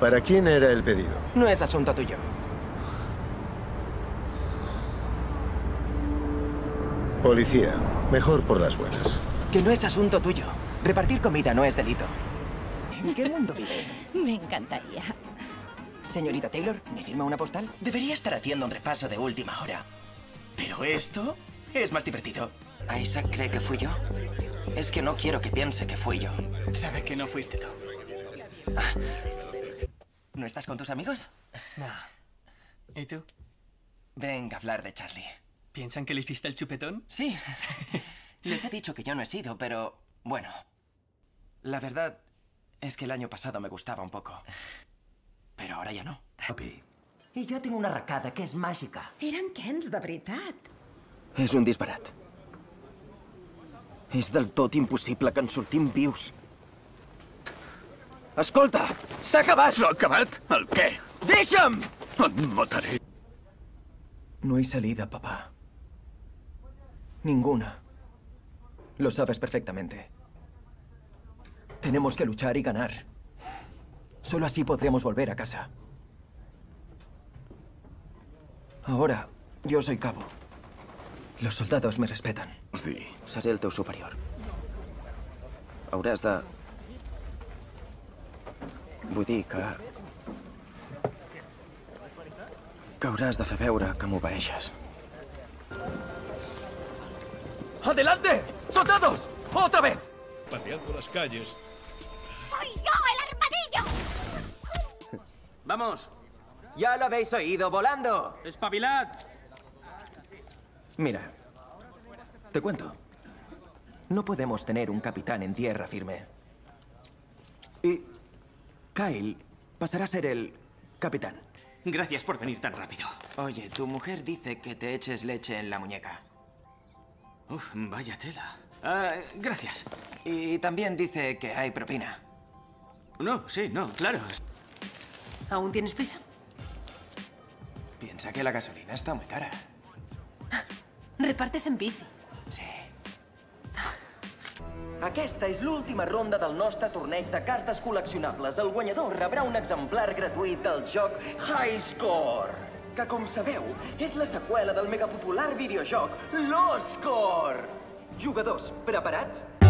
¿Para quién era el pedido? No es asunto tuyo. Policía. Mejor por las buenas. Que no es asunto tuyo. Repartir comida no es delito. ¿En qué mundo vive? Me encantaría. Señorita Taylor, ¿me firma una postal? Debería estar haciendo un repaso de última hora. Pero esto es más divertido. ¿Isaac cree que fui yo? Es que no quiero que piense que fui yo. Sabe que no fuiste tú. ¿No estás con tus amigos? No. ¿Y tú? Venga a hablar de Charlie. ¿Piensan que le hiciste el chupetón? Sí. Les he dicho que yo no he sido, pero... bueno. La verdad es que el año pasado me gustaba un poco. Pero ahora ya no. Papi. I jo tinc una arracada que és màgica. Eren Kens, de veritat. És un disbarat. És del tot impossible que en sortim vius. Escolta! S'ha acabat! ¿S'ha acabat? El què? Deixa'm! Et mataré. No hay salida, papá. Ninguna. Lo sabes perfectamente. Tenemos que luchar y ganar. Solo así podremos volver a casa. Ahora, yo soy cabo. Los soldados me respetan. Sí. Seré el teu superior. Hauràs de... vull dir que hauràs de fer veure que m'obeeixes. ¡Adelante! ¡Soldados! ¡Otra vez! Pateando las calles. ¡Soy yo, el armadillo! ¡Vamos! Ya lo habéis oído, volando. ¡Espabilad! Mira, te cuento. No podemos tener un capitán en tierra firme. Y Kyle pasará a ser el capitán. Gracias por venir tan rápido. Oye, tu mujer dice que te eches leche en la muñeca. Uf, vaya tela. Gracias. Y también dice que hay propina. No, sí, no, claro. ¿Aún tienes prisa? Piensa que la gasolina está muy cara. Repartes en bici. Sí. Aquesta és l'última ronda del nostre torneig de cartes col·leccionables. El guanyador rebrà un exemplar gratuït del joc High Score, que, com sabeu, és la seqüela del megapopular videojoc Low Score. Jugadors, preparats?